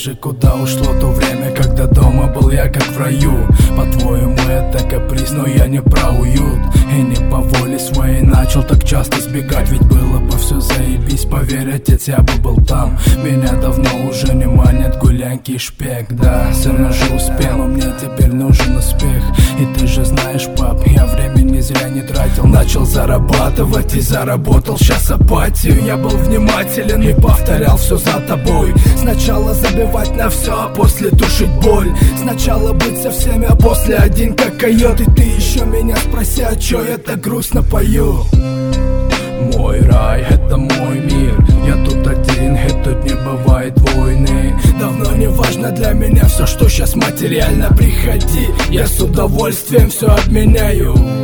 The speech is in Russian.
скажи, куда ушло то время, когда дома был я как в раю? По-твоему это каприз, но я не про уют. И не по воле своей начал так часто сбегать. Ведь было бы все заебись, поверь, отец, я бы был там. Меня давно уже не манят гулянки и шпек. Да, сильно же успел, но мне теперь нужен успех. И ты же знаешь, пап, я времени зря не тратил. Начал зарабатывать и заработал сейчас апатию. Я был внимателен и повторял все за тобой. Сначала забивать на все, а после тушить боль. Сначала быть со всеми, а после один как койот. И ты еще меня спроси, а чё я так грустно пою? Мой рай, это мой мир. Я тут один, и тут не бывает войны. Давно не важно для меня все, что сейчас материально. Приходи, я с удовольствием все обменяю.